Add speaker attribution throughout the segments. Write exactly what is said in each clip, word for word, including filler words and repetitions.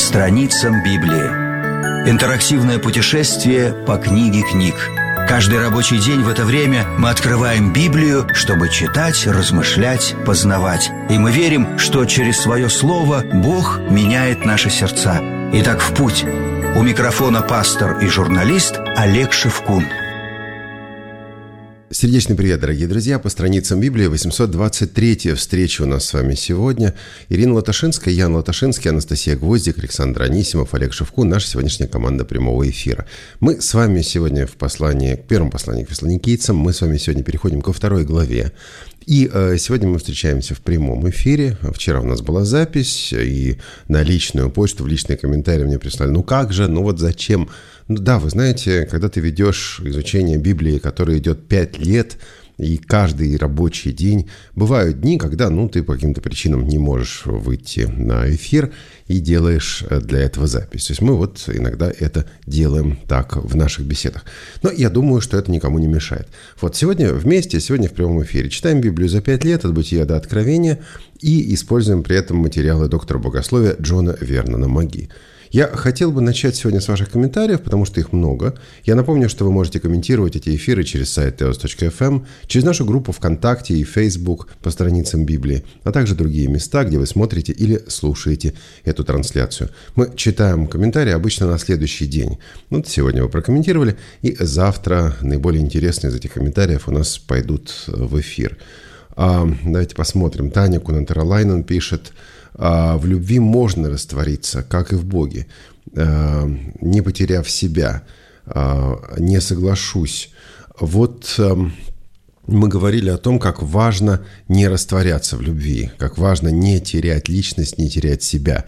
Speaker 1: страницам Библии. Интерактивное путешествие по книге книг. Каждый рабочий день в это время мы открываем Библию, чтобы читать, размышлять, познавать. И мы верим, что через свое слово Бог меняет наши сердца. Итак, в путь. У микрофона пастор и журналист Олег Шевкун.
Speaker 2: Сердечный привет, дорогие друзья! По страницам Библии восемьсот двадцать третья встреча у нас с вами сегодня. Ирина Латашинская, Ян Латашинский, Анастасия Гвоздик, Александр Анисимов, Олег Шевкун, наша сегодняшняя команда прямого эфира. Мы с вами сегодня в послании, к первому посланию к фессалоникийцам, мы с вами сегодня переходим ко второй главе. И э, сегодня мы встречаемся в прямом эфире. Вчера у нас была запись, и на личную почту, в личные комментарии мне прислали: ну как же, ну вот зачем? Ну да, вы знаете, когда ты ведешь изучение Библии, которое идет пять лет, и каждый рабочий день, бывают дни, когда ну, ты по каким-то причинам не можешь выйти на эфир и делаешь для этого запись. То есть мы вот иногда это делаем так в наших беседах. Но я думаю, что это никому не мешает. Вот сегодня вместе, сегодня в прямом эфире читаем Библию за пять лет, от Бытия до Откровения, и используем при этом материалы доктора богословия Джона Вернона Маги. Я хотел бы начать сегодня с ваших комментариев, потому что их много. Я напомню, что вы можете комментировать эти эфиры через сайт теос точка эф эм, через нашу группу ВКонтакте и Facebook по страницам Библии, а также другие места, где вы смотрите или слушаете эту трансляцию. Мы читаем комментарии обычно на следующий день. Вот сегодня вы прокомментировали, и завтра наиболее интересные из этих комментариев у нас пойдут в эфир. А, давайте посмотрим. Таня Кунантералайнен пишет: в любви можно раствориться, как и в Боге, не потеряв себя, не соглашусь. Вот мы говорили о том, как важно не растворяться в любви, как важно не терять личность, не терять себя.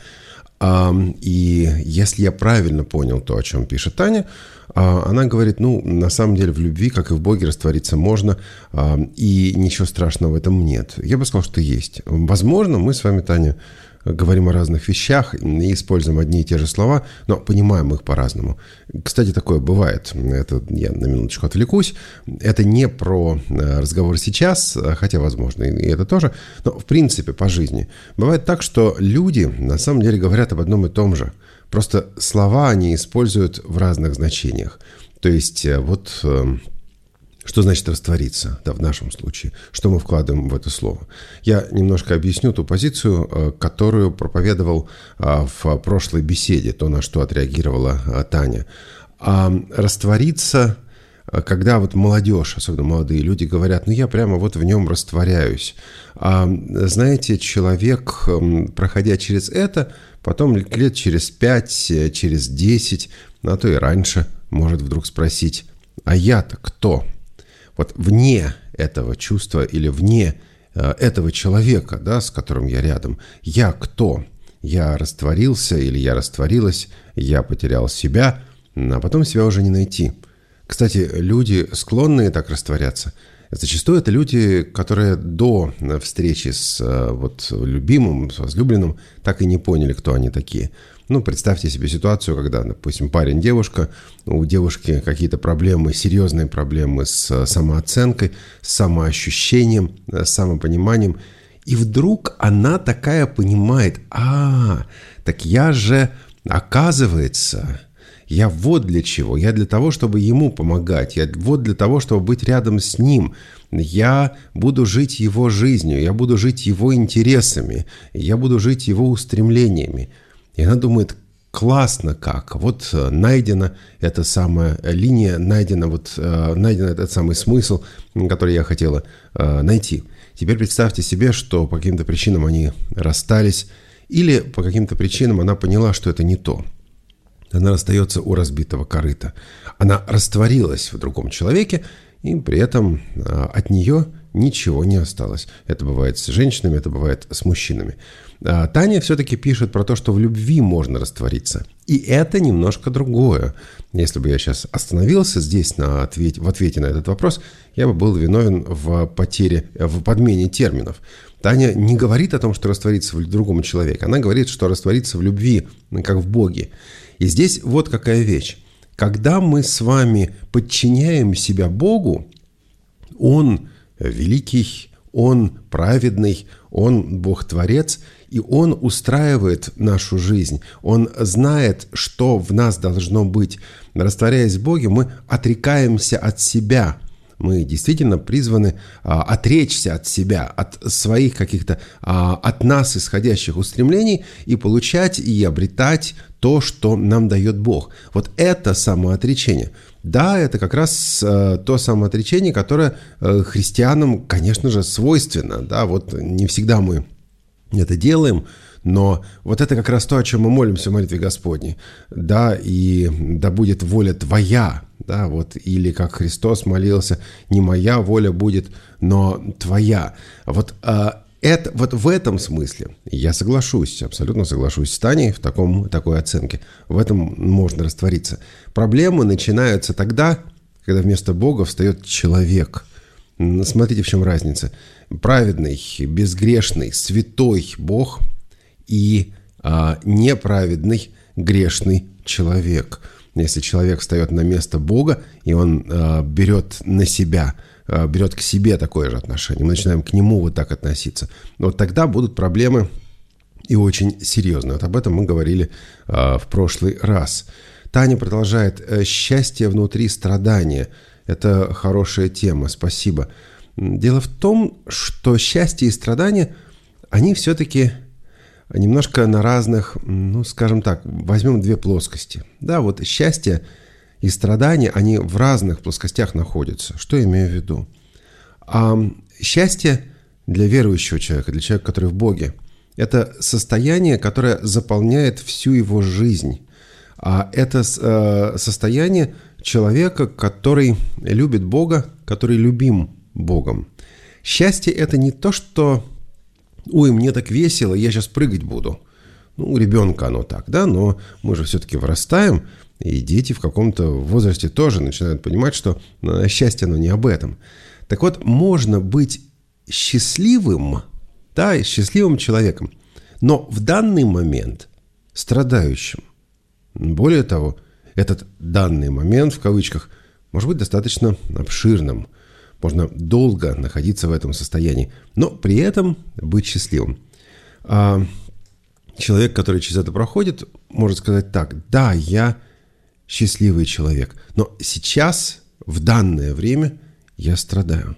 Speaker 2: И если я правильно понял то, о чем пишет Таня, она говорит, ну, на самом деле в любви, как и в Боге, раствориться можно, и ничего страшного в этом нет. Я бы сказал, что есть. Возможно, мы с вами, Таня, говорим о разных вещах и используем одни и те же слова, но понимаем их по-разному. Кстати, такое бывает. Это я на минуточку отвлекусь. Это не про разговор сейчас, хотя, возможно, и это тоже. Но, в принципе, по жизни. Бывает так, что люди на самом деле говорят об одном и том же. Просто слова они используют в разных значениях. То есть, вот... Что значит раствориться, да, в нашем случае? Что мы вкладываем в это слово? Я немножко объясню ту позицию, которую проповедовал в прошлой беседе, то, на что отреагировала Таня. А раствориться, когда вот молодежь, особенно молодые люди, говорят, ну я прямо вот в нем растворяюсь. А знаете, человек, проходя через это, потом лет через пять, через десять, а то и раньше, может вдруг спросить, а я-то кто? Вот вне этого чувства или вне э, этого человека, да, с которым я рядом, я кто? Я растворился или я растворилась, я потерял себя, а потом себя уже не найти. Кстати, люди, склонные так растворяться, зачастую это люди, которые до встречи с вот, любимым, с возлюбленным, так и не поняли, кто они такие. Ну, представьте себе ситуацию, когда, допустим, парень, девушка, у девушки какие-то проблемы, серьезные проблемы с самооценкой, с самоощущением, с самопониманием, и вдруг она такая понимает, а, так я же, оказывается, я вот для чего, я для того, чтобы ему помогать, я вот для того, чтобы быть рядом с ним, я буду жить его жизнью, я буду жить его интересами, я буду жить его устремлениями. И она думает, классно как, вот найдена эта самая линия, найдена вот, найден этот самый смысл, который я хотела найти. Теперь представьте себе, что по каким-то причинам они расстались, или по каким-то причинам она поняла, что это не то. Она расстается у разбитого корыта. Она растворилась в другом человеке, и при этом от нее ничего не осталось. Это бывает с женщинами, это бывает с мужчинами. А Таня все-таки пишет про то, что в любви можно раствориться. И это немножко другое. Если бы я сейчас остановился здесь на ответ, в ответе на этот вопрос, я бы был виновен в потере, в подмене терминов. Таня не говорит о том, что раствориться в другом человеке. Она говорит, что раствориться в любви, как в Боге. И здесь вот какая вещь. Когда мы с вами подчиняем себя Богу, Он великий, Он праведный, Он Бог-творец, И Он устраивает нашу жизнь. Он знает, что в нас должно быть. Растворяясь в Боге, мы отрекаемся от себя. Мы действительно призваны а, отречься от себя, от своих каких-то, а, от нас исходящих устремлений и получать и обретать то, что нам дает Бог. Вот это самоотречение. Да, это как раз а, то самоотречение, которое а, христианам, конечно же, свойственно. Да, вот не всегда мы это делаем, но вот это как раз то, о чем мы молимся в молитве Господней. Да, и да будет воля Твоя. Да, вот, или как Христос молился, не моя воля будет, но Твоя. Вот, а, это, вот в этом смысле я соглашусь, абсолютно соглашусь с Таней в таком, такой оценке. В этом можно раствориться. Проблемы начинаются тогда, когда вместо Бога встает человек. Смотрите, в чем разница. Праведный, безгрешный, святой Бог и а, неправедный, грешный человек. Если человек встает на место Бога, и он э, берет на себя, э, берет к себе такое же отношение, мы начинаем к нему вот так относиться, вот тогда будут проблемы и очень серьезные. Вот об этом мы говорили э, в прошлый раз. Таня продолжает. Счастье внутри страдания. Это хорошая тема, спасибо. Дело в том, что счастье и страдания, они все-таки немножко на разных, ну, скажем так, возьмем две плоскости. Да, вот счастье и страдания, они в разных плоскостях находятся. Что я имею в виду? А счастье для верующего человека, для человека, который в Боге, это состояние, которое заполняет всю его жизнь. А это состояние человека, который любит Бога, который любим Богом. Счастье – это не то, что «Ой, мне так весело, я сейчас прыгать буду». Ну, у ребенка оно так, да, но мы же все-таки вырастаем, и дети в каком-то возрасте тоже начинают понимать, что счастье, оно не об этом. Так вот, можно быть счастливым, да, счастливым человеком, но в данный момент страдающим. Более того, этот данный момент, в кавычках, может быть достаточно обширным. Можно долго находиться в этом состоянии, но при этом быть счастливым. А человек, который через это проходит, может сказать так: да, я счастливый человек, но сейчас, в данное время, я страдаю.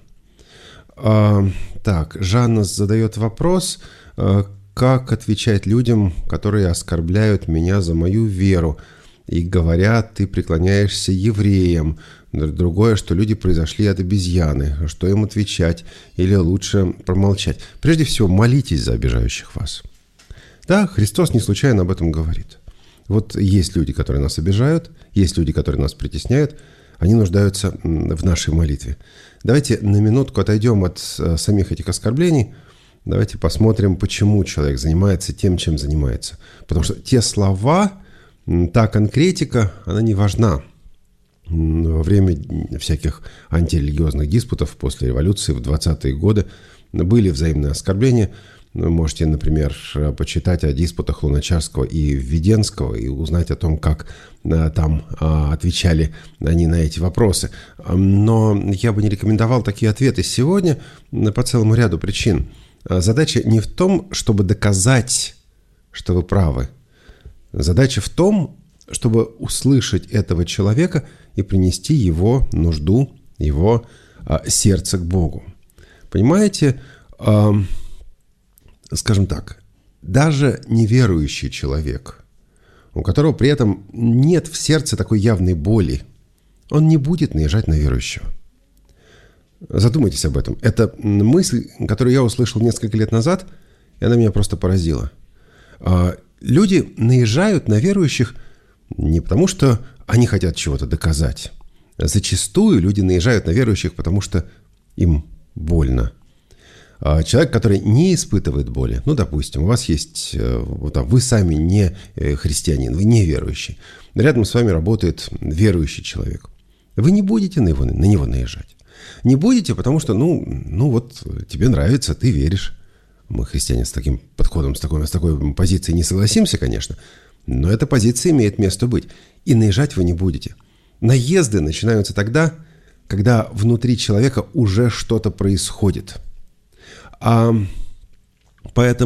Speaker 2: А, так, Жанна задает вопрос, как отвечать людям, которые оскорбляют меня за мою веру и говорят: ты преклоняешься евреям. Другое, что люди произошли от обезьяны. Что им отвечать? Или лучше промолчать? Прежде всего, молитесь за обижающих вас. Да, Христос не случайно об этом говорит. Вот есть люди, которые нас обижают, есть люди, которые нас притесняют. Они нуждаются в нашей молитве. Давайте на минутку отойдем от самих этих оскорблений. Давайте посмотрим, почему человек занимается тем, чем занимается. Потому что те слова, та конкретика, она не важна. Во время всяких антирелигиозных диспутов после революции в двадцатые годы были взаимные оскорбления. Вы можете, например, почитать о диспутах Луначарского и Введенского и узнать о том, как там отвечали они на эти вопросы. Но я бы не рекомендовал такие ответы сегодня по целому ряду причин. Задача не в том, чтобы доказать, что вы правы. Задача в том, чтобы услышать этого человека и принести его нужду, его а, сердце к Богу. Понимаете, а, скажем так, даже неверующий человек, у которого при этом нет в сердце такой явной боли, он не будет наезжать на верующего. Задумайтесь об этом. Это мысль, которую я услышал несколько лет назад, и она меня просто поразила. А, люди наезжают на верующих не потому, что они хотят чего-то доказать. Зачастую люди наезжают на верующих, потому что им больно. А человек, который не испытывает боли, ну, допустим, у вас есть, вот, вы сами не христианин, вы не верующий, рядом с вами работает верующий человек. Вы не будете на него, на него наезжать. Не будете, потому что, ну, ну вот, тебе нравится, ты веришь. Мы, христиане, с таким подходом, с такой, с такой позицией не согласимся, конечно, но эта позиция имеет место быть. И наезжать вы не будете. Наезды начинаются тогда, когда внутри человека уже что-то происходит. А поэтому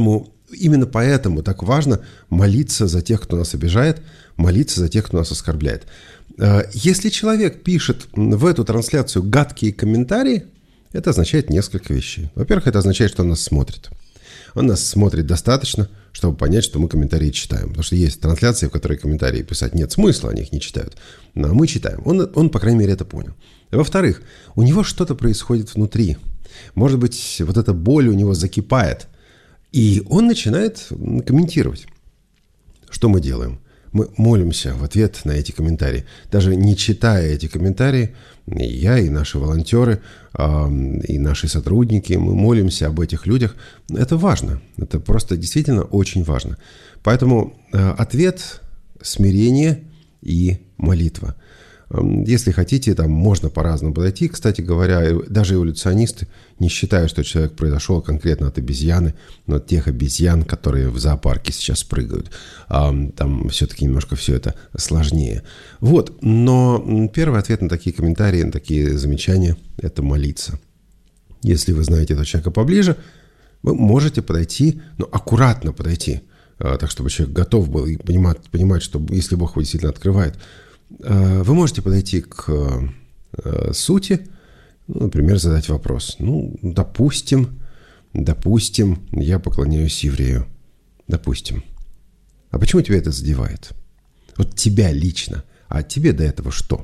Speaker 2: Именно поэтому так важно молиться за тех, кто нас обижает, молиться за тех, кто нас оскорбляет. Если человек пишет в эту трансляцию гадкие комментарии, это означает несколько вещей. Во-первых, это означает, что он нас смотрит. Он нас смотрит достаточно, чтобы понять, что мы комментарии читаем. Потому что есть трансляции, в которой комментарии писать нет смысла, они их не читают. Но мы читаем. Он, он, по крайней мере, это понял. Во-вторых, у него что-то происходит внутри. Может быть, вот эта боль у него закипает. И он начинает комментировать. Что мы делаем? Мы молимся в ответ на эти комментарии. Даже не читая эти комментарии, и я, и наши волонтеры, и наши сотрудники, мы молимся об этих людях. Это важно. Это просто действительно очень важно. Поэтому ответ – смирение и молитва. Если хотите, там можно по-разному подойти. Кстати говоря, даже эволюционисты не считают, что человек произошел конкретно от обезьяны, но от тех обезьян, которые в зоопарке сейчас прыгают. Там все-таки немножко все это сложнее. Вот, но первый ответ на такие комментарии, на такие замечания – это молиться. Если вы знаете этого человека поближе, вы можете подойти, но аккуратно подойти, так чтобы человек готов был и понимать, понимать, что если Бог его действительно открывает, вы можете подойти к сути, ну, например, задать вопрос. Ну, допустим, допустим, я поклоняюсь еврею. Допустим. А почему тебя это задевает? Вот тебя лично. А тебе до этого что?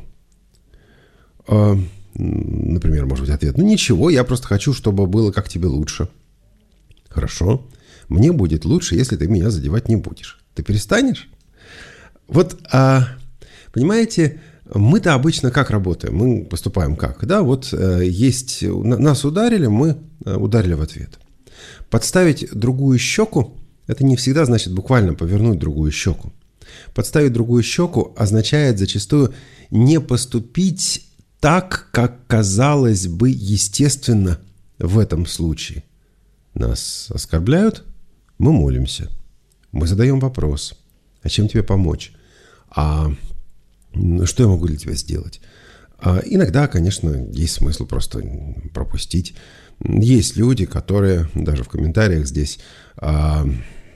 Speaker 2: Например, может быть, ответ. Ну, ничего, я просто хочу, чтобы было как тебе лучше. Хорошо. Мне будет лучше, если ты меня задевать не будешь. Ты перестанешь? Вот... А... Понимаете, мы-то обычно как работаем? Мы поступаем как? Да, вот э, есть... Нас ударили, мы ударили в ответ. Подставить другую щеку – это не всегда значит буквально повернуть другую щеку. Подставить другую щеку означает зачастую не поступить так, как казалось бы естественно в этом случае. Нас оскорбляют, мы молимся. Мы задаем вопрос. А чем тебе помочь? А... Что я могу для тебя сделать? А иногда, конечно, есть смысл просто пропустить. Есть люди, которые даже в комментариях здесь, а,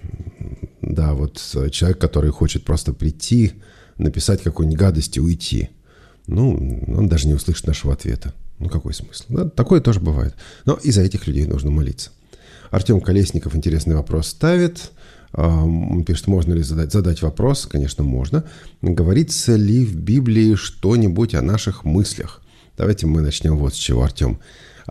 Speaker 2: да, вот человек, который хочет просто прийти, написать какую-нибудь гадость и уйти. Ну, он даже не услышит нашего ответа. Ну, какой смысл? Да, такое тоже бывает. Но и за этих людей нужно молиться. Артем Колесников интересный вопрос ставит. Он пишет, можно ли задать, задать вопрос? Конечно, можно. Говорится ли в Библии что-нибудь о наших мыслях? Давайте мы начнем вот с чего, Артем.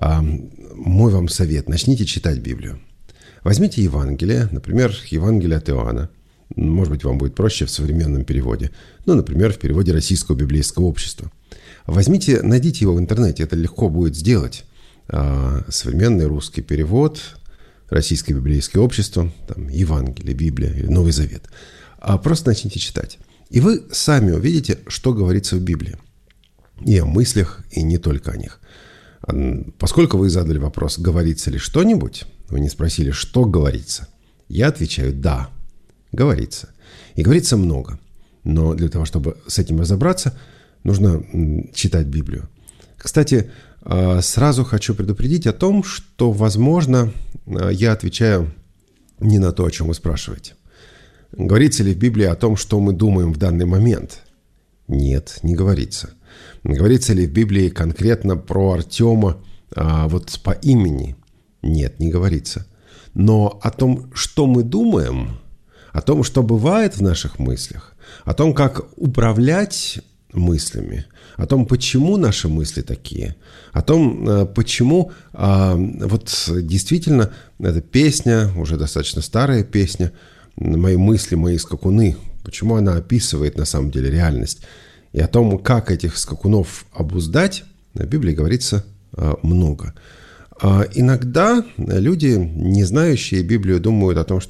Speaker 2: Мой вам совет. Начните читать Библию. Возьмите Евангелие, например, Евангелие от Иоанна. Может быть, вам будет проще в современном переводе. Ну, например, в переводе Российского библейского общества. Возьмите, найдите его в интернете. Это легко будет сделать. Современный русский перевод... Российское библейское общество, там, Евангелие, Библия или Новый Завет. А просто начните читать. И вы сами увидите, что говорится в Библии. И о мыслях, и не только о них. Поскольку вы задали вопрос, говорится ли что-нибудь, вы не спросили, что говорится. Я отвечаю, да, говорится. И говорится много. Но для того, чтобы с этим разобраться, нужно читать Библию. Кстати, сразу хочу предупредить о том, что, возможно, я отвечаю не на то, о чем вы спрашиваете. Говорится ли в Библии о том, что мы думаем в данный момент? Нет, не говорится. Говорится ли в Библии конкретно про Артема а, вот по имени? Нет, не говорится. Но о том, что мы думаем, о том, что бывает в наших мыслях, о том, как управлять мыслями, о том, почему наши мысли такие, о том, почему вот действительно эта песня, уже достаточно старая песня, «Мои мысли, мои скакуны», почему она описывает на самом деле реальность, и о том, как этих скакунов обуздать, в Библии говорится много. Иногда люди, не знающие Библию, думают о том, что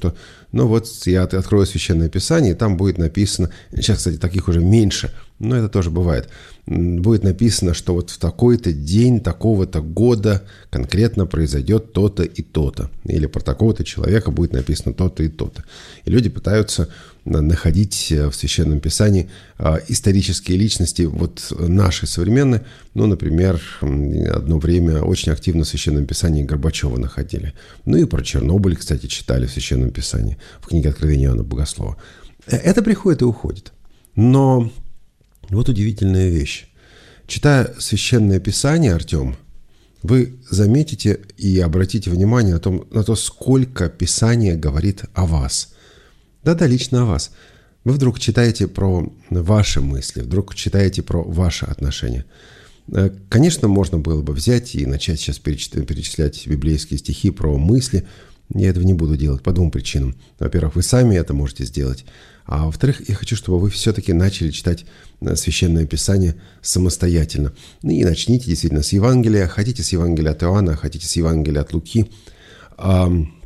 Speaker 2: Но вот я открою Священное Писание, и там будет написано, сейчас, кстати, таких уже меньше, но это тоже бывает, будет написано, что вот в такой-то день, такого-то года конкретно произойдет то-то и то-то. Или про такого-то человека будет написано то-то и то-то. И люди пытаются находить в Священном Писании исторические личности, вот наши современные. Ну, например, одно время очень активно в Священном Писании Горбачева находили. Ну и про Чернобыль, кстати, читали в Священном Писании, в книге Откровения Иоанна Богослова. Это приходит и уходит. Но вот удивительная вещь. Читая Священное Писание, Артем, вы заметите и обратите внимание на, том, на то, сколько Писание говорит о вас. Да-да, лично о вас. Вы вдруг читаете про ваши мысли, вдруг читаете про ваши отношения. Конечно, можно было бы взять и начать сейчас перечислять библейские стихи про мысли. Я этого не буду делать по двум причинам. Во-первых, вы сами это можете сделать. А во-вторых, я хочу, чтобы вы все-таки начали читать Священное Писание самостоятельно. Ну и начните действительно с Евангелия. Хотите с Евангелия от Иоанна, хотите с Евангелия от Луки. А,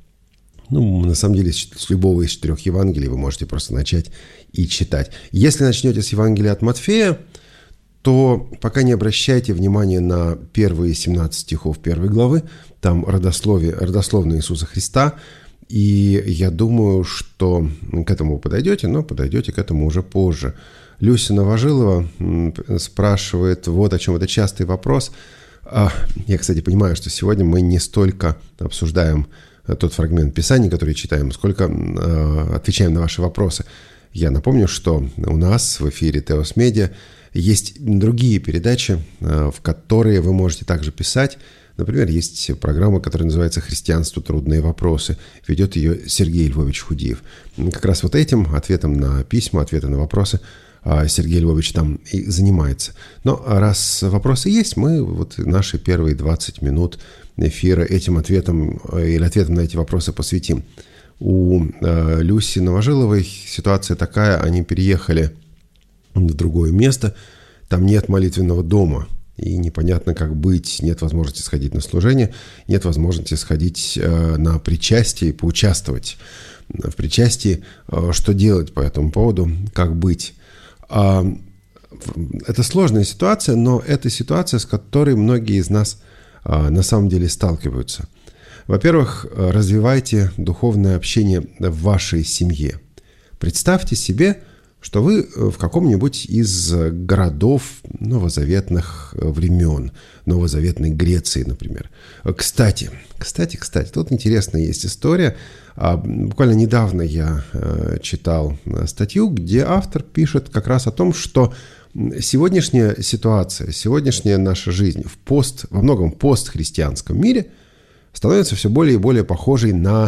Speaker 2: ну, на самом деле, с любого из четырех Евангелий вы можете просто начать и читать. Если начнете с Евангелия от Матфея, то пока не обращайте внимания на первые семнадцать стихов первой главы. Там родословие, родословное Иисуса Христа. И я думаю, что к этому подойдете, но подойдете к этому уже позже. Люся Новожилова спрашивает вот о чем. Это частый вопрос. Я, кстати, понимаю, что сегодня мы не столько обсуждаем тот фрагмент Писания, который читаем, сколько отвечаем на ваши вопросы. Я напомню, что у нас в эфире Теос Медиа есть другие передачи, в которые вы можете также писать. Например, есть программа, которая называется «Христианство. Трудные вопросы». Ведет ее Сергей Львович Худиев. Как раз вот этим, ответом на письма, ответы на вопросы, Сергей Львович там и занимается. Но раз вопросы есть, мы вот наши первые двадцать минут эфира этим ответом или ответом на эти вопросы посвятим. У Люси Новожиловой ситуация такая, они переехали в другое место, там нет молитвенного дома. И непонятно, как быть, нет возможности сходить на служение, нет возможности сходить э, на причастие и поучаствовать в причастии. Э, что делать по этому поводу, как быть? Э, это сложная ситуация, но это ситуация, с которой многие из нас э, на самом деле сталкиваются. Во-первых, развивайте духовное общение в вашей семье. Представьте себе, что вы в каком-нибудь из городов новозаветных времен, новозаветной Греции, например. Кстати, кстати, кстати, тут интересная есть история. Буквально недавно я читал статью, где автор пишет как раз о том, что сегодняшняя ситуация, сегодняшняя наша жизнь в пост, во многом постхристианском мире становится все более и более похожей на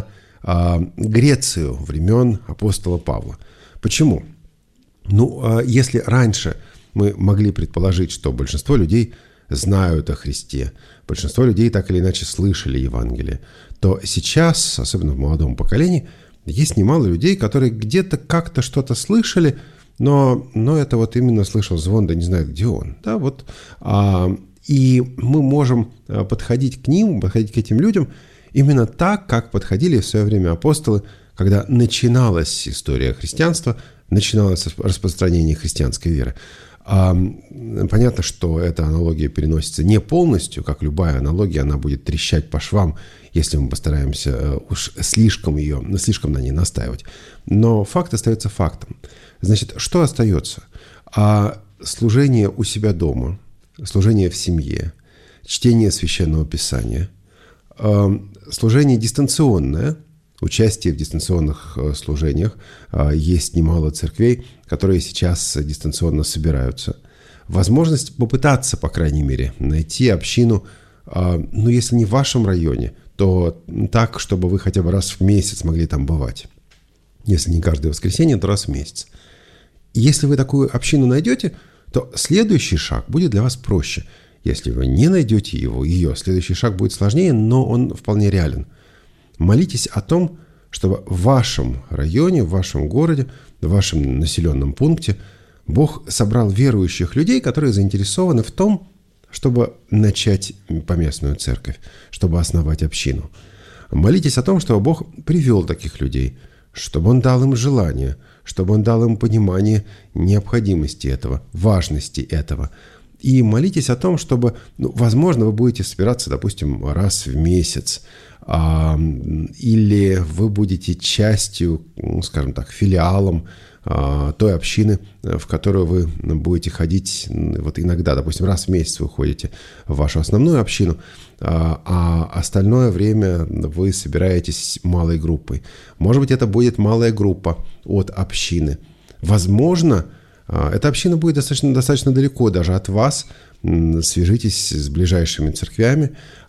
Speaker 2: Грецию времен апостола Павла. Почему? Ну, если раньше мы могли предположить, что большинство людей знают о Христе, большинство людей так или иначе слышали Евангелие, то сейчас, особенно в молодом поколении, есть немало людей, которые где-то как-то что-то слышали, но, но это вот именно слышал звон, да не знаю, где он. Да, вот, а, и мы можем подходить к ним, подходить к этим людям именно так, как подходили в свое время апостолы, когда начиналась история христианства, начиналось распространение христианской веры. А, понятно, что эта аналогия переносится не полностью, как любая аналогия, она будет трещать по швам, если мы постараемся уж слишком ее, слишком на ней настаивать. Но факт остается фактом. Значит, что остается? А служение у себя дома, служение в семье, чтение Священного Писания, а, служение дистанционное, участие в дистанционных служениях. Есть немало церквей, которые сейчас дистанционно собираются. Возможность попытаться, по крайней мере, найти общину, ну, если не в вашем районе, то так, чтобы вы хотя бы раз в месяц могли там бывать. Если не каждое воскресенье, то раз в месяц. Если вы такую общину найдете, то следующий шаг будет для вас проще. Если вы не найдете его, ее, следующий шаг будет сложнее, но он вполне реален. Молитесь о том, чтобы в вашем районе, в вашем городе, в вашем населенном пункте Бог собрал верующих людей, которые заинтересованы в том, чтобы начать поместную церковь, чтобы основать общину. Молитесь о том, чтобы Бог привел таких людей, чтобы Он дал им желание, чтобы Он дал им понимание необходимости этого, важности этого. И молитесь о том, чтобы, ну, возможно, вы будете собираться, допустим, раз в месяц, а, или вы будете частью, ну, скажем так, филиалом а, той общины, в которую вы будете ходить вот иногда, допустим, раз в месяц вы ходите в вашу основную общину, а, а остальное время вы собираетесь малой группой. Может быть, это будет малая группа от общины. Возможно, эта община будет достаточно, достаточно далеко даже от вас. Свяжитесь с ближайшими церквями,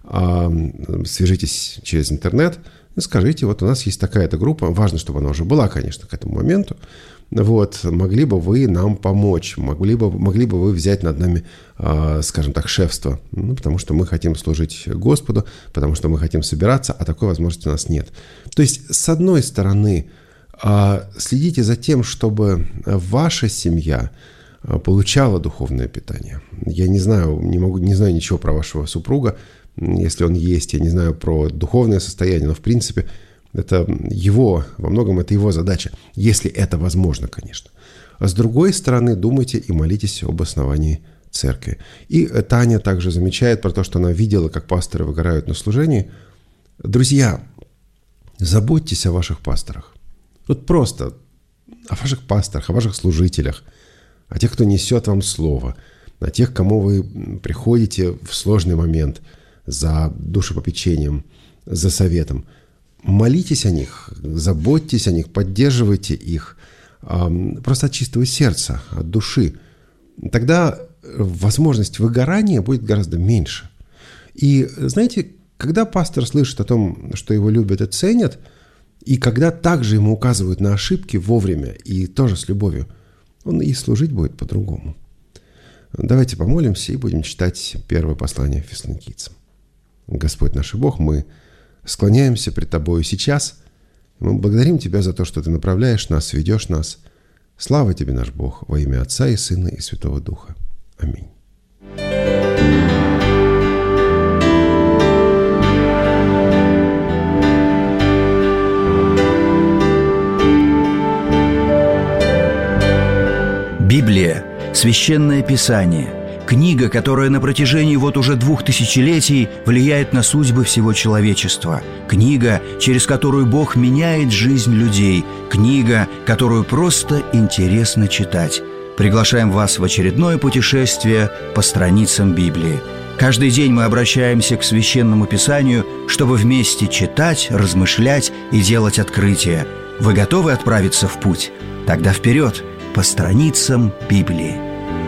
Speaker 2: свяжитесь через интернет и скажите, вот у нас есть такая-то группа, важно, чтобы она уже была, конечно, к этому моменту. Вот, могли бы вы нам помочь, могли бы, могли бы вы взять над нами, скажем так, шефство, ну, потому что мы хотим служить Господу, потому что мы хотим собираться, а такой возможности у нас нет. То есть, с одной стороны, следите за тем, чтобы ваша семья получала духовное питание. Я не знаю, не могу, не знаю ничего про вашего супруга, если он есть, я не знаю про духовное состояние, но в принципе это его, во многом это его задача, если это возможно, конечно. А с другой стороны, думайте и молитесь об основании церкви. И Таня также замечает про то, что она видела, как пасторы выгорают на служении. Друзья, заботьтесь о ваших пасторах. Вот просто о ваших пасторах, о ваших служителях, о тех, кто несет вам слово, о тех, к кому вы приходите в сложный момент за душепопечением, за советом. Молитесь о них, заботьтесь о них, поддерживайте их просто от чистого сердца, от души. Тогда возможность выгорания будет гораздо меньше. И знаете, когда пастор слышит о том, что его любят и ценят, и когда также ему указывают на ошибки вовремя и тоже с любовью, он и служить будет по-другому. Давайте помолимся и будем читать первое послание Фессалоникийцам. Господь наш и Бог, мы склоняемся пред Тобою сейчас. Мы благодарим Тебя за то, что Ты направляешь нас, ведешь нас. Слава Тебе, наш Бог, во имя Отца и Сына и Святого Духа. Аминь.
Speaker 1: Библия – священное писание, книга, которая на протяжении вот уже двух тысячелетий влияет на судьбы всего человечества, книга, через которую Бог меняет жизнь людей, книга, которую просто интересно читать. Приглашаем вас в очередное путешествие по страницам Библии. Каждый день мы обращаемся к Священному Писанию, чтобы вместе читать, размышлять и делать открытия. Вы готовы отправиться в путь? Тогда вперед! По страницам Библии.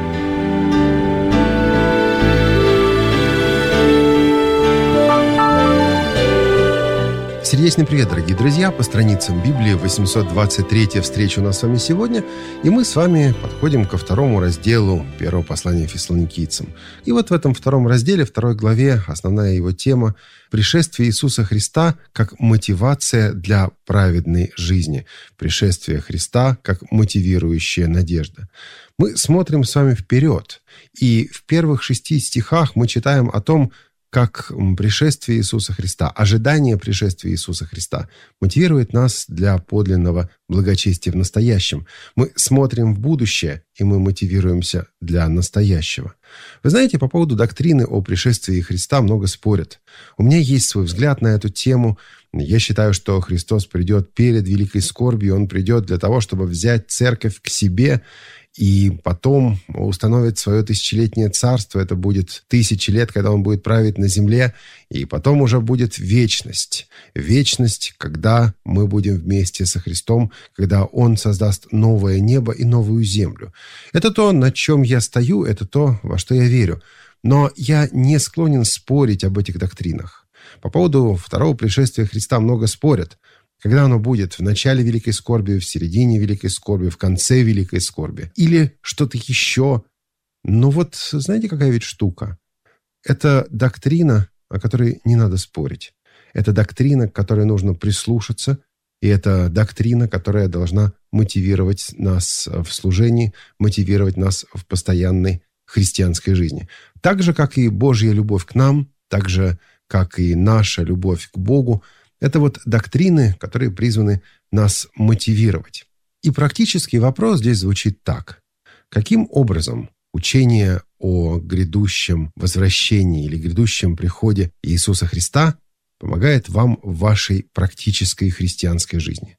Speaker 2: Сердечный привет, дорогие друзья! По страницам Библии восемьсот двадцать третья встреча у нас с вами сегодня, и мы с вами подходим ко второму разделу первого послания Фессалоникийцам. И вот в этом втором разделе, второй главе, основная его тема – пришествие Иисуса Христа как мотивация для праведной жизни, пришествие Христа как мотивирующая надежда. Мы смотрим с вами вперед, и в первых шести стихах мы читаем о том, как пришествие Иисуса Христа, ожидание пришествия Иисуса Христа мотивирует нас для подлинного благочестия в настоящем. Мы смотрим в будущее, и мы мотивируемся для настоящего. Вы знаете, по поводу доктрины о пришествии Христа много спорят. У меня есть свой взгляд на эту тему. Я считаю, что Христос придет перед великой скорбью, Он придет для того, чтобы взять церковь к себе, и потом установит свое тысячелетнее царство. Это будет тысячи лет, когда Он будет править на земле. И потом уже будет вечность. Вечность, когда мы будем вместе со Христом, когда Он создаст новое небо и новую землю. Это то, на чем я стою, это то, во что я верю. Но я не склонен спорить об этих доктринах. По поводу второго пришествия Христа много спорят. Когда оно будет? В начале великой скорби, в середине великой скорби, в конце великой скорби? Или что-то еще? Но вот знаете, какая ведь штука? Это доктрина, о которой не надо спорить. Это доктрина, к которой нужно прислушаться. И это доктрина, которая должна мотивировать нас в служении, мотивировать нас в постоянной христианской жизни. Так же, как и Божья любовь к нам, так же, как и наша любовь к Богу, Это вот доктрины, которые призваны нас мотивировать. И практический вопрос здесь звучит так. Каким образом учение о грядущем возвращении или грядущем приходе Иисуса Христа помогает вам в вашей практической христианской жизни?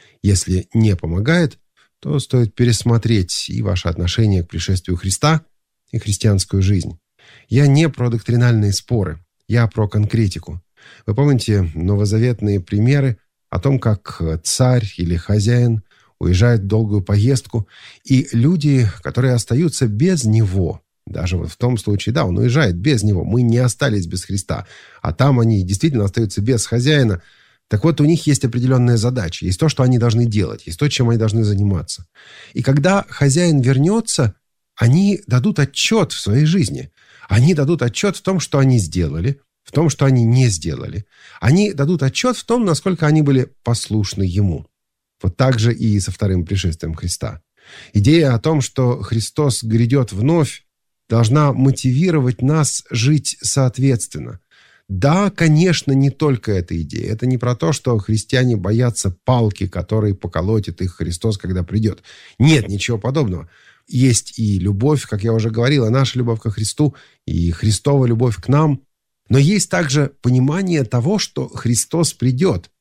Speaker 2: Если не помогает, то стоит пересмотреть и ваше отношение к пришествию Христа, и христианскую жизнь. Я не про доктринальные споры, я про конкретику. Вы помните новозаветные примеры о том, как царь или хозяин уезжает в долгую поездку, и люди, которые остаются без него, даже вот в том случае, да, он уезжает без него, мы не остались без Христа, а там они действительно остаются без хозяина. Так вот, у них есть определенная задача, есть то, что они должны делать, есть то, чем они должны заниматься. И когда хозяин вернется, они дадут отчет в своей жизни. Они дадут отчет в том, что они сделали, в том, что они не сделали. Они дадут отчет в том, насколько они были послушны Ему. Вот так же и со вторым пришествием Христа. Идея о том, что Христос грядет вновь, должна мотивировать нас жить соответственно. Да, конечно, не только эта идея. Это не про то, что христиане боятся палки, которой поколотит их Христос, когда придет. Нет, ничего подобного. Есть и любовь, как я уже говорил, наша любовь ко Христу, и Христова любовь к нам. Но есть также понимание того, что Христос придет.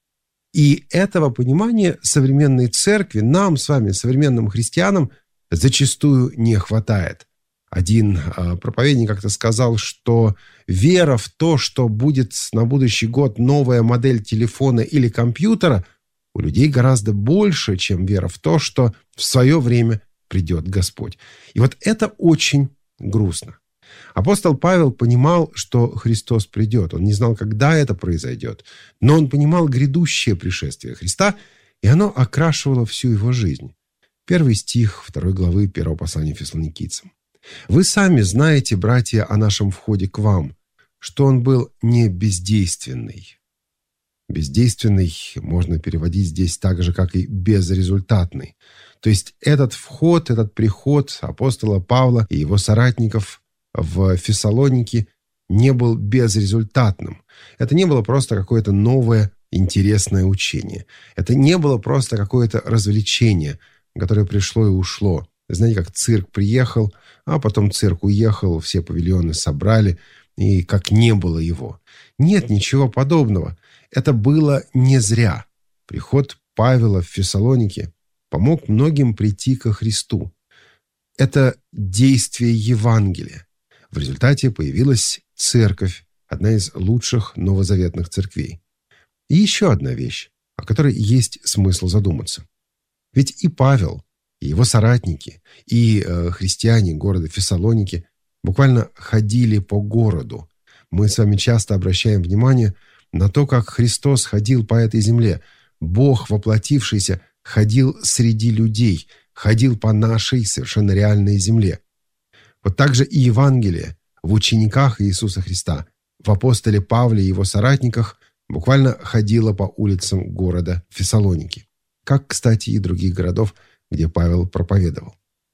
Speaker 2: И этого понимания современной церкви, нам с вами, современным христианам, зачастую не хватает. Один э, проповедник как-то сказал, что вера в то, что будет на будущий год новая модель телефона или компьютера, у людей гораздо больше, чем вера в то, что в свое время придет Господь. И вот это очень грустно. Апостол Павел понимал, что Христос придет. Он не знал, когда это произойдет, но он понимал грядущее пришествие Христа, и оно окрашивало всю его жизнь. Первый стих второй главы первого послания Фессалоникийцам. «Вы сами знаете, братья, о нашем входе к вам, что он был не бездейственный». Бездейственный можно переводить здесь так же, как и безрезультатный. То есть этот вход, этот приход апостола Павла и его соратников в Фессалоники не был безрезультатным. Это не было просто какое-то новое интересное учение. Это не было просто какое-то развлечение, которое пришло и ушло. Знаете, как цирк приехал, а потом цирк уехал, все павильоны собрали, и как не было его. Нет ничего подобного. Это было не зря. Приход Павла в Фессалоники помог многим прийти ко Христу. Это действие Евангелия. В результате появилась церковь, одна из лучших новозаветных церквей. И еще одна вещь, о которой есть смысл задуматься. Ведь и Павел, и его соратники, и э, христиане города Фессалоники буквально ходили по городу. Мы с вами часто обращаем внимание на то, как Христос ходил по этой земле. Бог, воплотившийся, ходил среди людей, ходил по нашей совершенно реальной земле. Вот так же и Евангелие в учениках Иисуса Христа, в апостоле Павле и его соратниках буквально ходило по улицам города Фессалоники. Как, кстати, и других городов, где Павел проповедовал.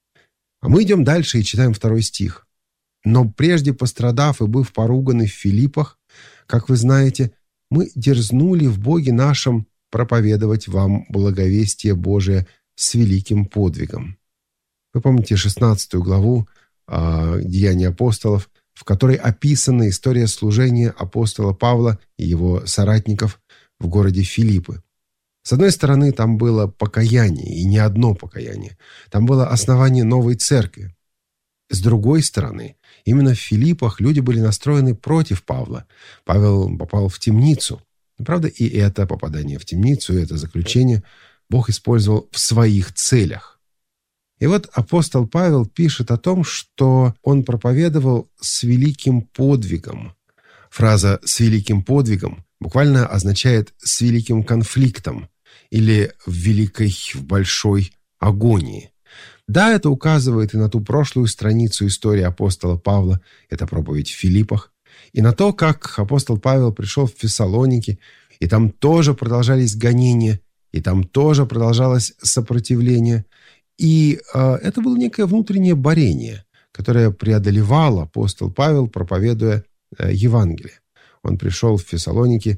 Speaker 2: А мы идем дальше и читаем второй стих. «Но прежде пострадав и быв поруганы в Филиппах, как вы знаете, мы дерзнули в Боге нашем проповедовать вам благовестие Божие с великим подвигом». Вы помните шестнадцатую главу э, «Деяний апостолов», в которой описана история служения апостола Павла и его соратников в городе Филиппы. С одной стороны, там было покаяние, и не одно покаяние. Там было основание новой церкви. С другой стороны, именно в Филиппах люди были настроены против Павла. Павел попал в темницу. Правда, и это попадание в темницу, и это заключение Бог использовал в своих целях. И вот апостол Павел пишет о том, что он проповедовал с великим подвигом. Фраза «с великим подвигом» буквально означает «с великим конфликтом» или «в великой, в большой агонии». Да, это указывает и на ту прошлую страницу истории апостола Павла, это проповедь в Филиппах, и на то, как апостол Павел пришел в Фессалоники, и там тоже продолжались гонения, и там тоже продолжалось сопротивление. И э, это было некое внутреннее борение, которое преодолевал апостол Павел, проповедуя э, Евангелие. Он пришел в Фессалоники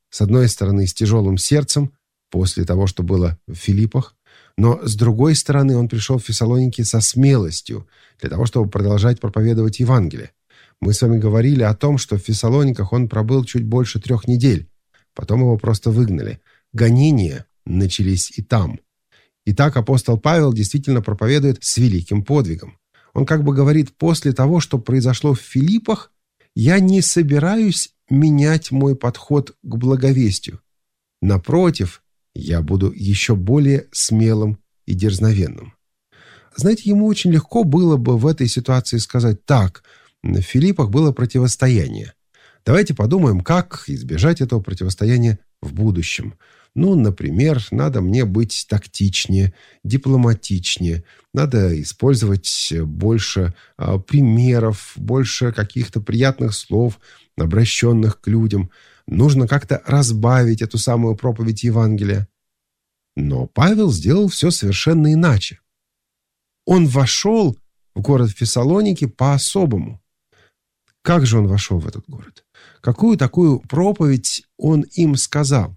Speaker 2: С одной стороны, с тяжелым сердцем, после того, что было в Филиппах, но с другой стороны, он пришел в Фессалоники со смелостью для того, чтобы продолжать проповедовать Евангелие. Мы с вами говорили о том, что в Фессалониках он пробыл чуть больше трех недель. Потом его просто выгнали. Гонения начались и там. Итак, апостол Павел действительно проповедует с великим подвигом. Он как бы говорит: после того, что произошло в Филиппах, я не собираюсь менять мой подход к благовестию. Напротив, я буду еще более смелым и дерзновенным. Знаете, ему очень легко было бы в этой ситуации сказать: так, в Филиппах было противостояние. Давайте подумаем, как избежать этого противостояния в будущем. Ну, например, надо мне быть тактичнее, дипломатичнее, надо использовать больше а, примеров, больше каких-то приятных слов, обращенных к людям. Нужно как-то разбавить эту самую проповедь Евангелия. Но Павел сделал все совершенно иначе. Он вошел в город Фессалоники по-особому. Как же он вошел в этот город? Какую такую проповедь он им сказал?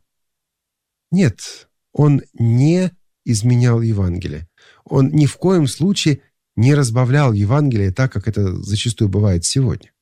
Speaker 2: Нет, он не изменял Евангелие. Он ни в коем случае не разбавлял Евангелие так, как это зачастую бывает сегодня.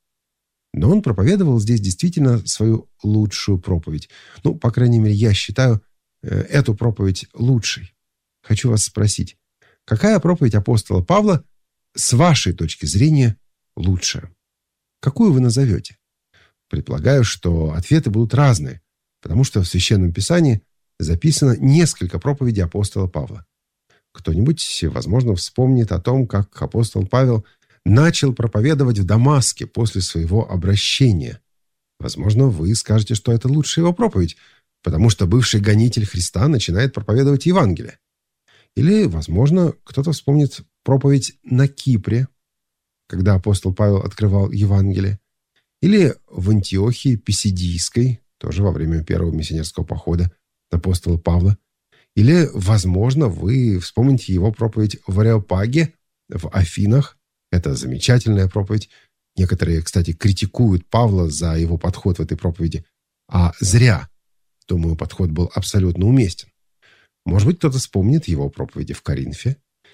Speaker 2: Но он проповедовал здесь действительно свою лучшую проповедь. Ну, по крайней мере, я считаю э, эту проповедь лучшей. Хочу вас спросить, какая проповедь апостола Павла с вашей точки зрения лучшая? Какую вы назовете? Предполагаю, что ответы будут разные, потому что в Священном Писании записано несколько проповедей апостола Павла. Кто-нибудь, возможно, вспомнит о том, как апостол Павел начал проповедовать в Дамаске после своего обращения. Возможно, вы скажете, что это лучшая его проповедь, потому что бывший гонитель Христа начинает проповедовать Евангелие. Или, возможно, кто-то вспомнит проповедь на Кипре, когда апостол Павел открывал Евангелие. Или в Антиохии Писидийской, тоже во время первого миссионерского похода апостола Павла. Или, возможно, вы вспомните его проповедь в Ареопаге, в Афинах. Это замечательная проповедь. Некоторые, кстати, критикуют Павла за его подход в этой проповеди. А зря. Думаю, подход был абсолютно уместен. Может быть, кто-то вспомнит его проповеди в Коринфе.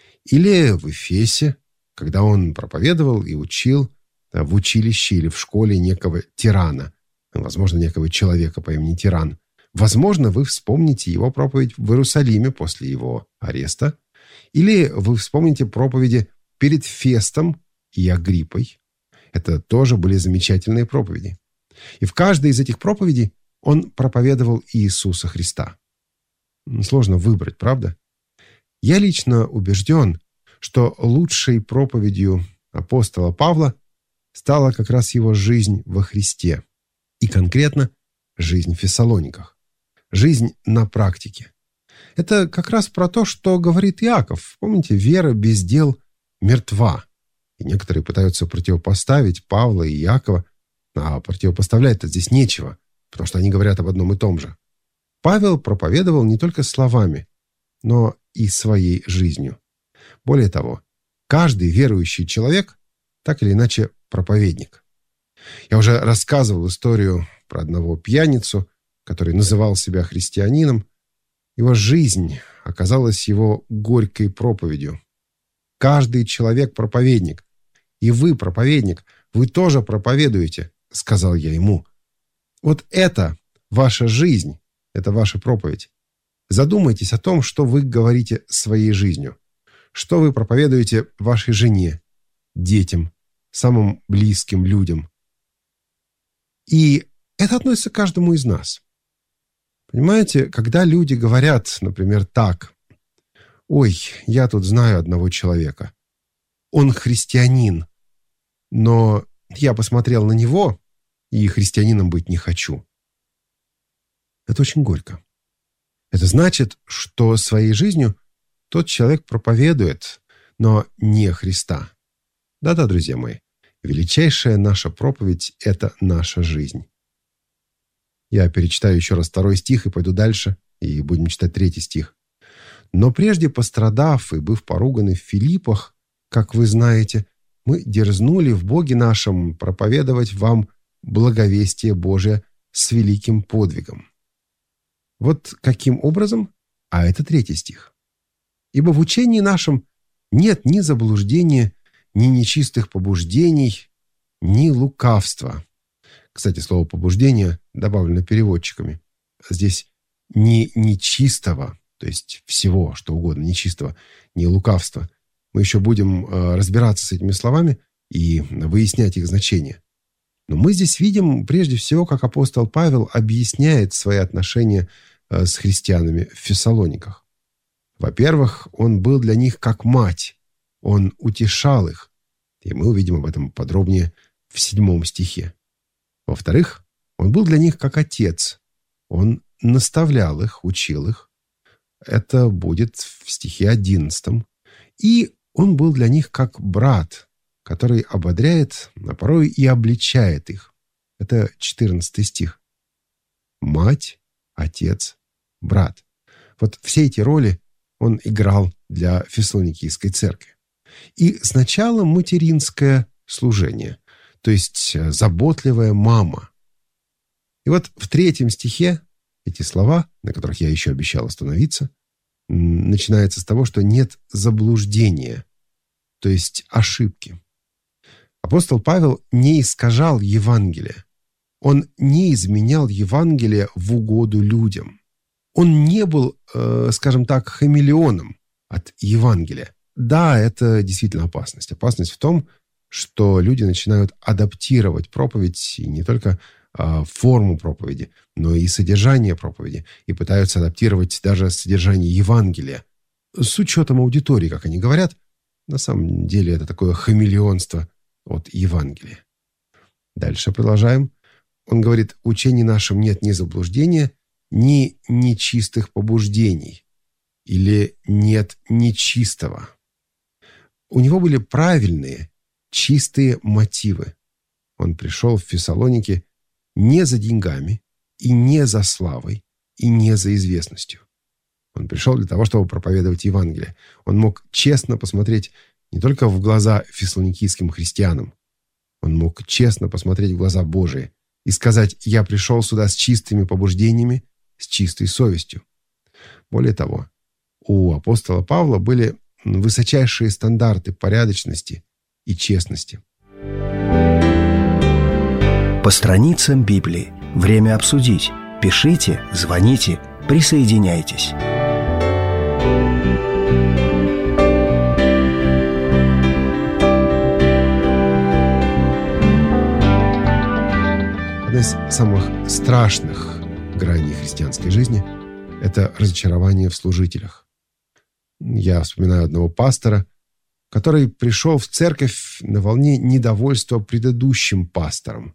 Speaker 2: Или в Эфесе, когда он проповедовал и учил в училище или в школе некого тирана. Возможно, некого человека по имени Тиран. Возможно, вы вспомните его проповедь в Иерусалиме после его ареста. Или вы вспомните проповеди перед Фестом и Агриппой. Это тоже были замечательные проповеди. И в каждой из этих проповедей он проповедовал Иисуса Христа. Сложно выбрать, правда? Я лично убежден, что лучшей проповедью апостола Павла стала как раз его жизнь во Христе. И конкретно жизнь в Фессалониках. Жизнь на практике. Это как раз про то, что говорит Иаков. Помните, вера без дел мертва. И некоторые пытаются противопоставить Павла и Иакова, а противопоставлять-то здесь нечего, потому что они говорят об одном и том же. Павел проповедовал не только словами, но и своей жизнью. Более того, каждый верующий человек так или иначе проповедник. Я уже рассказывал историю про одного пьяницу, который называл себя христианином. Его жизнь оказалась его горькой проповедью. Каждый человек проповедник. И вы проповедник, вы тоже проповедуете, сказал я ему. Вот это ваша жизнь, это ваша проповедь. Задумайтесь о том, что вы говорите своей жизнью. Что вы проповедуете вашей жене, детям, самым близким людям. И это относится к каждому из нас. Понимаете, когда люди говорят, например, так: «Ой, я тут знаю одного человека. Он христианин, но я посмотрел на него и христианином быть не хочу». Это очень горько. Это значит, что своей жизнью тот человек проповедует, но не Христа. Да-да, друзья мои, величайшая наша проповедь – это наша жизнь. Я перечитаю еще раз второй стих и пойду дальше, и будем читать третий стих. «Но прежде пострадав и быв поруганы в Филиппах, как вы знаете, мы дерзнули в Боге нашем проповедовать вам благовестие Божие с великим подвигом». Вот каким образом? А это третий стих. «Ибо в учении нашем нет ни заблуждения, ни нечистых побуждений, ни лукавства». Кстати, слово «побуждение» добавлено переводчиками. Здесь не нечистого, то есть всего, что угодно, нечистого, не лукавства. Мы еще будем э, разбираться с этими словами и выяснять их значение. Но мы здесь видим, прежде всего, как апостол Павел объясняет свои отношения э, с христианами в Фессалониках. Во-первых, он был для них как мать, он утешал их, и мы увидим об этом подробнее в седьмом стихе. Во-вторых, он был для них как отец, он наставлял их, учил их. Это будет в стихе одиннадцатом. И он был для них как брат, который ободряет, а порой и обличает их. Это четырнадцатый стих. Мать, отец, брат. Вот все эти роли он играл для Фессалоникийской церкви. И сначала материнское служение, то есть заботливая мама. И вот в третьем стихе эти слова, на которых я еще обещал остановиться, начинается с того, что нет заблуждения, то есть ошибки. Апостол Павел не искажал Евангелие. Он не изменял Евангелие в угоду людям. Он не был, э, скажем так, хамелеоном от Евангелия. Да, это действительно опасность. Опасность в том, что люди начинают адаптировать проповедь, и не только э, форму проповеди, но и содержание проповеди, и пытаются адаптировать даже содержание Евангелия. С учетом аудитории, как они говорят, на самом деле это такое хамелеонство от Евангелия. Дальше продолжаем. Он говорит, в учении нашем нет ни заблуждения, ни нечистых побуждений, или нет нечистого. У него были правильные, чистые мотивы. Он пришел в Фессалоники не за деньгами, и не за славой, и не за известностью. Он пришел для того, чтобы проповедовать Евангелие. Он мог честно посмотреть не только в глаза фессалоникийским христианам, он мог честно посмотреть в глаза Божии и сказать: «Я пришел сюда с чистыми побуждениями, с чистой совестью». Более того, у апостола Павла были высочайшие стандарты порядочности и честности.
Speaker 1: По страницам Библии. Время обсудить. Пишите, звоните, присоединяйтесь.
Speaker 2: Одна из самых страшных граней христианской жизни – это разочарование в служителях. Я вспоминаю одного пастора, который пришел в церковь на волне недовольства предыдущим пастором.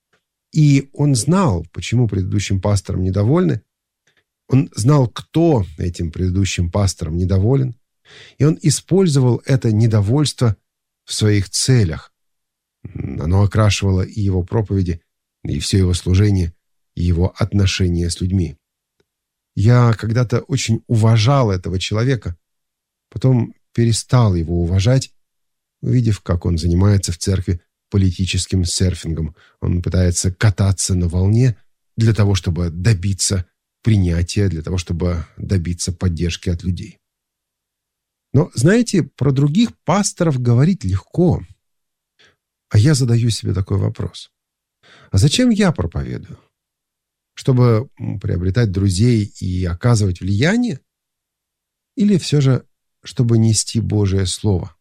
Speaker 2: И он знал, почему предыдущим пастором недовольны. Он знал, кто этим предыдущим пастором недоволен. И он использовал это недовольство в своих целях. Оно окрашивало и его проповеди, и все его служение, и его отношения с людьми. Я когда-то очень уважал этого человека, потом перестал его уважать, увидев, как он занимается в церкви политическим серфингом. Он пытается кататься на волне для того, чтобы добиться принятия, для того, чтобы добиться поддержки от людей. Но, знаете, про других пасторов говорить легко. А я задаю себе такой вопрос. А зачем я проповедую? Чтобы приобретать друзей и оказывать влияние? Или все же, чтобы нести Божие Слово?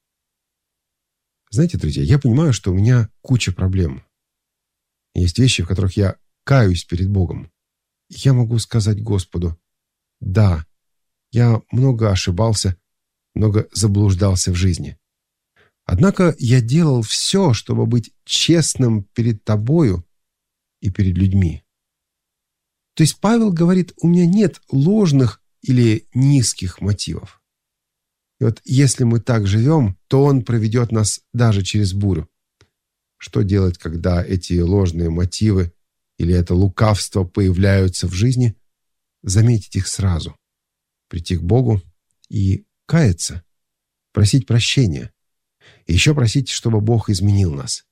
Speaker 2: Знаете, друзья, я понимаю, что у меня куча проблем. Есть вещи, в которых я каюсь перед Богом. Я могу сказать Господу: да, я много ошибался, много заблуждался в жизни. Однако я делал все, чтобы быть честным перед тобою и перед людьми. То есть Павел говорит, у меня нет ложных или низких мотивов. И вот если мы так живем, то он проведет нас даже через бурю. Что делать, когда эти ложные мотивы или это лукавство появляются в жизни? Заметить их сразу. Прийти к Богу и каяться, просить прощения. И еще просить, чтобы Бог изменил нас.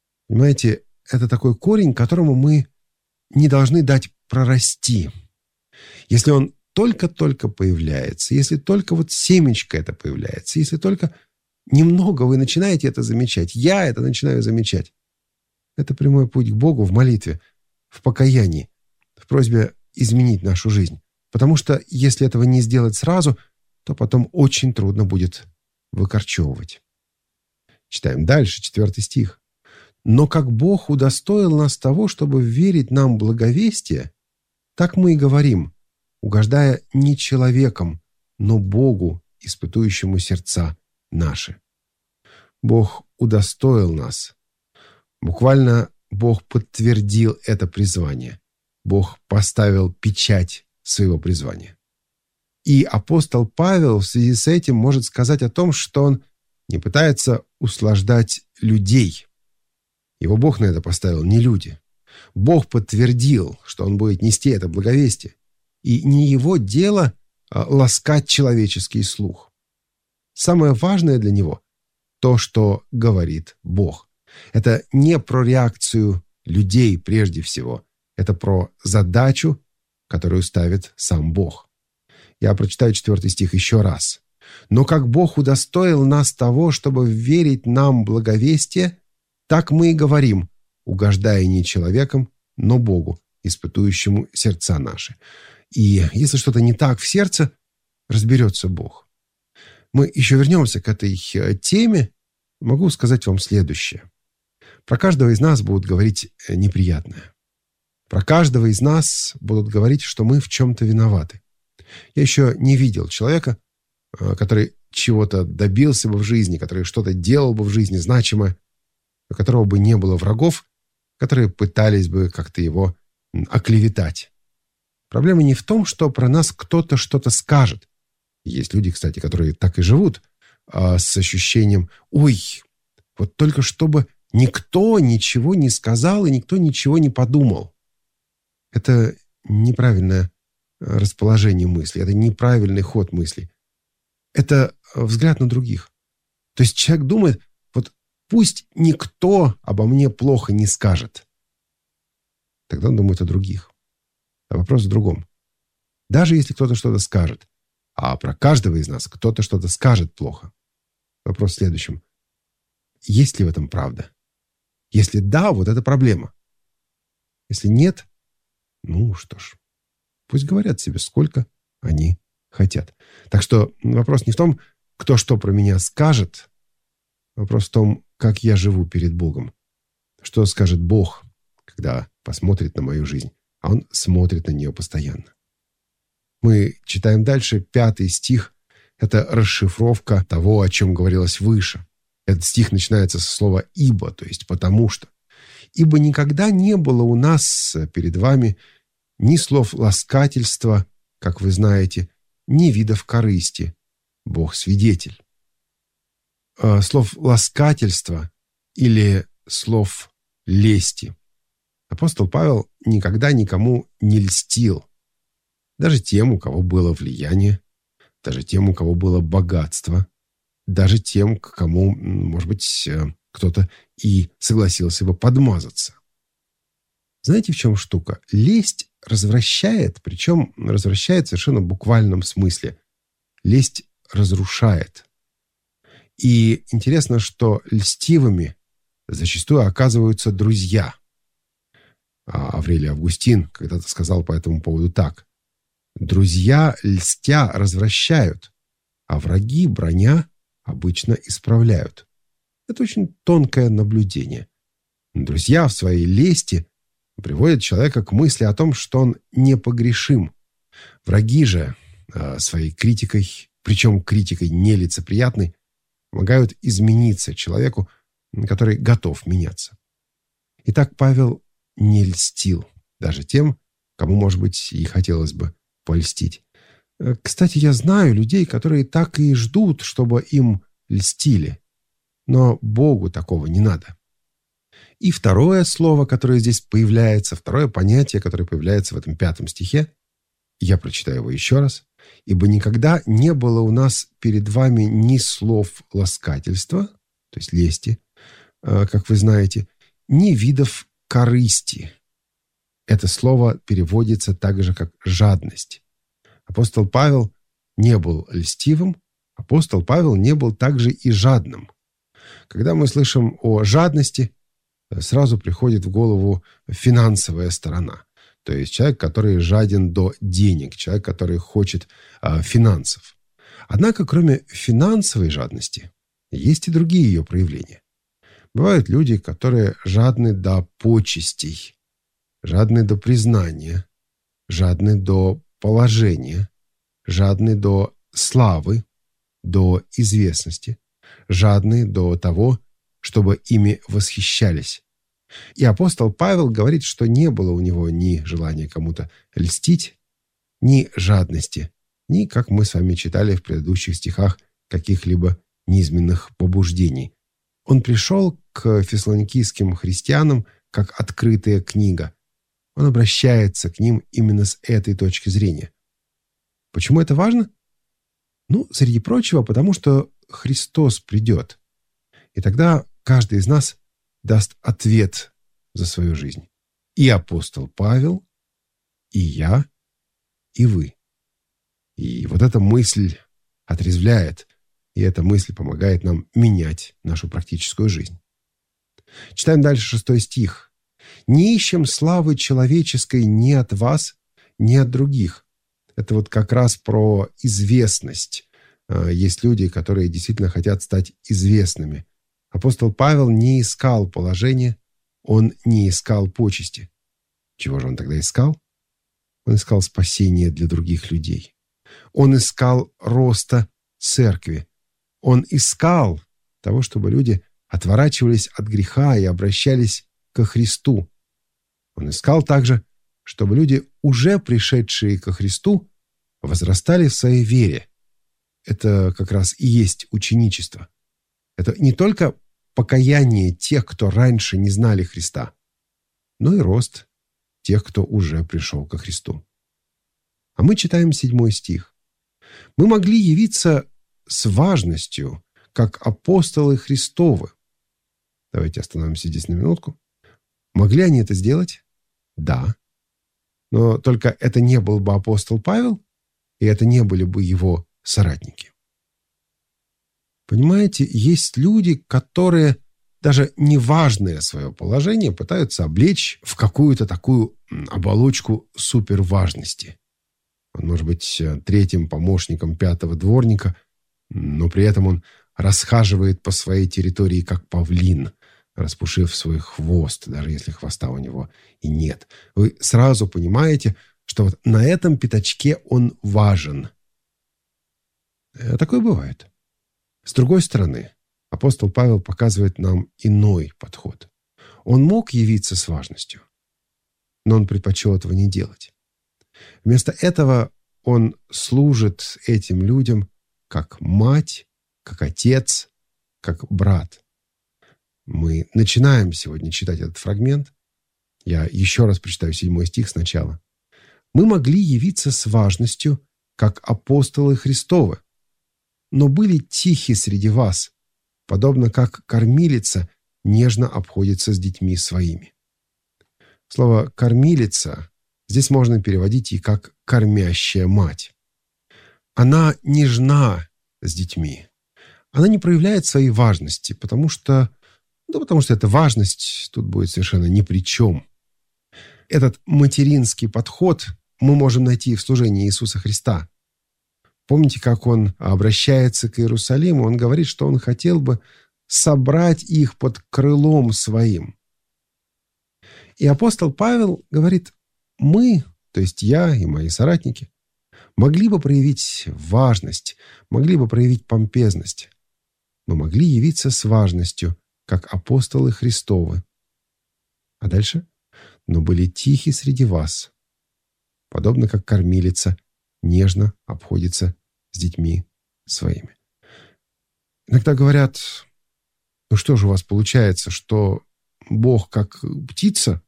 Speaker 2: Понимаете, это такой корень, которому мы не должны дать прорасти. Если он только-только появляется, если только вот семечко это появляется, если только немного вы начинаете это замечать, я это начинаю замечать, это прямой путь к Богу в молитве, в покаянии, в просьбе изменить нашу жизнь. Потому что если этого не сделать сразу, то потом очень трудно будет выкорчевывать. Читаем дальше, четвертый стих. «Но как Бог удостоил нас того, чтобы верить нам благовестие, так мы и говорим, угождая не человеком, но Богу, испытующему сердца наши». Бог удостоил нас. Буквально Бог подтвердил это призвание. Бог поставил печать своего призвания. И апостол Павел в связи с этим может сказать о том, что он не пытается услаждать людей. Его Бог на это поставил, не люди. Бог подтвердил, что он будет нести это благовестие. И не его дело а, ласкать человеческий слух. Самое важное для него – то, что говорит Бог. Это не про реакцию людей прежде всего. Это про задачу, которую ставит сам Бог. Я прочитаю четвертый стих еще раз. «Но как Бог удостоил нас того, чтобы верить нам благовестие, так мы и говорим, угождая не человеком, но Богу, испытующему сердца наши». И если что-то не так в сердце, разберется Бог. Мы еще вернемся к этой теме. Могу сказать вам следующее. Про каждого из нас будут говорить неприятное. Про каждого из нас будут говорить, что мы в чем-то виноваты. Я еще не видел человека, который чего-то добился бы в жизни, который что-то делал бы в жизни значимое, у которого бы не было врагов, которые пытались бы как-то его оклеветать. Проблема не в том, что про нас кто-то что-то скажет. Есть люди, кстати, которые так и живут, а с ощущением «Ой, вот только чтобы никто ничего не сказал и никто ничего не подумал». Это неправильное расположение мысли, это неправильный ход мысли. Это взгляд на других. То есть человек думает, вот пусть никто обо мне плохо не скажет. Тогда он думает о других. А вопрос в другом. Даже если кто-то что-то скажет, а про каждого из нас кто-то что-то скажет плохо, вопрос в следующем. Есть ли в этом правда? Если да, вот это проблема. Если нет, ну что ж, пусть говорят себе, сколько они хотят. Так что вопрос не в том, кто что про меня скажет, вопрос в том, как я живу перед Богом. Что скажет Бог, когда посмотрит на мою жизнь, а Он смотрит на нее постоянно. Мы читаем дальше, пятый стих. Это расшифровка того, о чем говорилось выше. Этот стих начинается со слова «ибо», то есть «потому что». «Ибо никогда не было у нас перед вами ни слов ласкательства, как вы знаете, ни видов корысти. Бог свидетель». Слов ласкательства или слов лести. Апостол Павел никогда никому не льстил. Даже тем, у кого было влияние, даже тем, у кого было богатство, даже тем, к кому, может быть, кто-то и согласился бы подмазаться. Знаете, в чем штука? Лесть развращает, причем развращает в совершенно буквальном смысле. Лесть разрушает. И интересно, что льстивыми зачастую оказываются друзья. А Аврелий Августин когда-то сказал по этому поводу так. «Друзья, льстя, развращают, а враги, браня, обычно исправляют». Это очень тонкое наблюдение. Друзья в своей лести приводят человека к мысли о том, что он непогрешим. Враги же э, своей критикой, причем критикой нелицеприятной, помогают измениться человеку, который готов меняться. Итак, Павел не льстил даже тем, кому, может быть, и хотелось бы польстить. Кстати, я знаю людей, которые так и ждут, чтобы им льстили. Но Богу такого не надо. И второе слово, которое здесь появляется, второе понятие, которое появляется в этом пятом стихе, я прочитаю его еще раз. «Ибо никогда не было у нас перед вами ни слов ласкательства», то есть лести, как вы знаете, ни видов корысти. Это слово переводится так же, как «жадность». Апостол Павел не был льстивым, апостол Павел не был также и жадным. Когда мы слышим о жадности, сразу приходит в голову финансовая сторона. То есть человек, который жаден до денег, человек, который хочет э, финансов. Однако, кроме финансовой жадности, есть и другие ее проявления. Бывают люди, которые жадны до почестей, жадны до признания, жадны до положения, жадны до славы, до известности, жадны до того, чтобы ими восхищались. И апостол Павел говорит, что не было у него ни желания кому-то льстить, ни жадности, ни, как мы с вами читали в предыдущих стихах, каких-либо низменных побуждений. Он пришел к фессалоникийским христианам как открытая книга. Он обращается к ним именно с этой точки зрения. Почему это важно? Ну, среди прочего, потому что Христос придет. И тогда каждый из нас даст ответ за свою жизнь. И апостол Павел, и я, и вы. И вот эта мысль отрезвляет, и эта мысль помогает нам менять нашу практическую жизнь. Читаем дальше шестой стих. «Не ищем славы человеческой ни от вас, ни от других». Это вот как раз про известность. Есть люди, которые действительно хотят стать известными. Апостол Павел не искал положения, он не искал почести. Чего же он тогда искал? Он искал спасения для других людей. Он искал роста церкви. Он искал того, чтобы люди отворачивались от греха и обращались ко Христу. Он искал также, чтобы люди, уже пришедшие ко Христу, возрастали в своей вере. Это как раз и есть ученичество. Это не только покаяние тех, кто раньше не знали Христа, но и рост тех, кто уже пришел ко Христу. А мы читаем седьмой стих. «Мы могли явиться с важностью, как апостолы Христовы». Давайте остановимся здесь на минутку. Могли они это сделать? Да. Но только это не был бы апостол Павел, и это не были бы его соратники. Понимаете, есть люди, которые даже неважное свое положение пытаются облечь в какую-то такую оболочку суперважности. Он может быть третьим помощником пятого дворника, но при этом он расхаживает по своей территории как павлин, распушив свой хвост, даже если хвоста у него и нет. Вы сразу понимаете, что вот на этом пятачке он важен. Такое бывает. С другой стороны, апостол Павел показывает нам иной подход. Он мог явиться с важностью, но он предпочел этого не делать. Вместо этого он служит этим людям как мать, как отец, как брат. Мы начинаем сегодня читать этот фрагмент. Я еще раз прочитаю седьмой стих сначала. «Мы могли явиться с важностью, как апостолы Христовы, но были тихи среди вас, подобно как кормилица нежно обходится с детьми своими». Слово «кормилица» здесь можно переводить и как «кормящая мать». Она нежна с детьми. Она не проявляет своей важности, потому что, ну, потому что эта важность тут будет совершенно ни при чем. Этот материнский подход мы можем найти в служении Иисуса Христа. Помните, как он обращается к Иерусалиму? Он говорит, что он хотел бы собрать их под крылом своим. И апостол Павел говорит, мы, то есть я и мои соратники, могли бы проявить важность, могли бы проявить помпезность. Мы могли явиться с важностью, как апостолы Христовы. А дальше? Но были тихи среди вас, подобно как кормилица нежно обходится с детьми своими. Иногда говорят, ну что же у вас получается, что Бог как птица?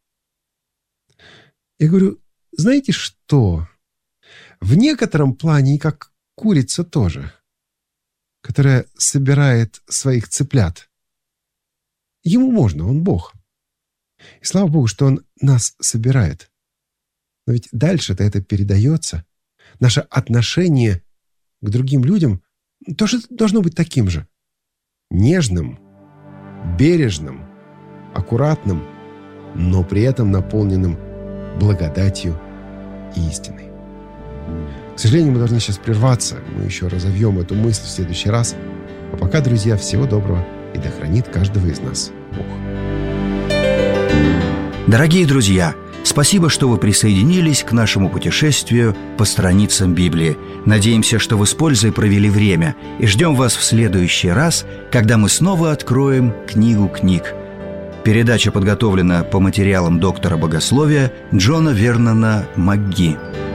Speaker 2: Я говорю, знаете что? В некотором плане и как курица тоже, которая собирает своих цыплят. Ему можно, он Бог. И слава Богу, что он нас собирает. Но ведь дальше-то это передается. Наше отношение к другим людям тоже должно быть таким же. Нежным, бережным, аккуратным, но при этом наполненным благодатью и истиной. К сожалению, мы должны сейчас прерваться. Мы еще разовьем эту мысль в следующий раз. А пока, друзья, всего доброго, и да хранит каждого из нас Бог.
Speaker 1: Дорогие друзья, спасибо, что вы присоединились к нашему путешествию по страницам Библии. Надеемся, что вы с пользой провели время, и ждем вас в следующий раз, когда мы снова откроем книгу книг. Передача подготовлена по материалам доктора богословия Джона Вернона МакГи.